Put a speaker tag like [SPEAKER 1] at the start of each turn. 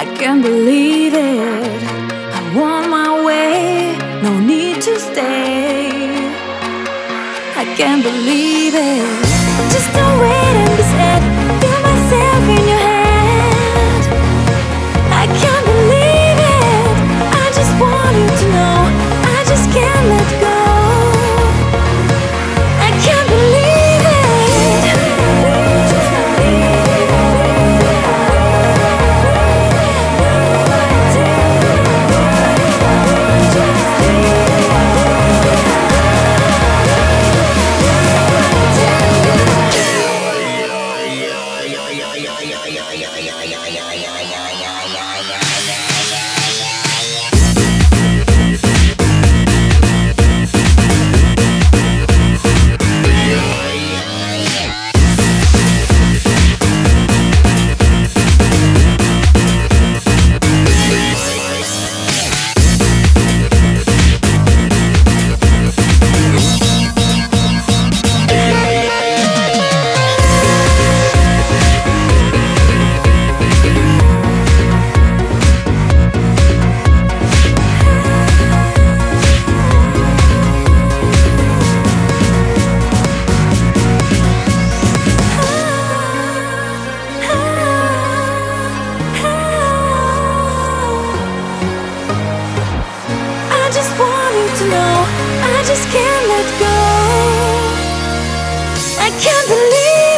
[SPEAKER 1] I can't believe it. I want my way, no need to stay. I can't believe it. Just don't wait and be sad. Feel myself in your hand. I can't believe it. I just want you to know. I just can't let go. I can't believe it. I just can't let go. I can't believe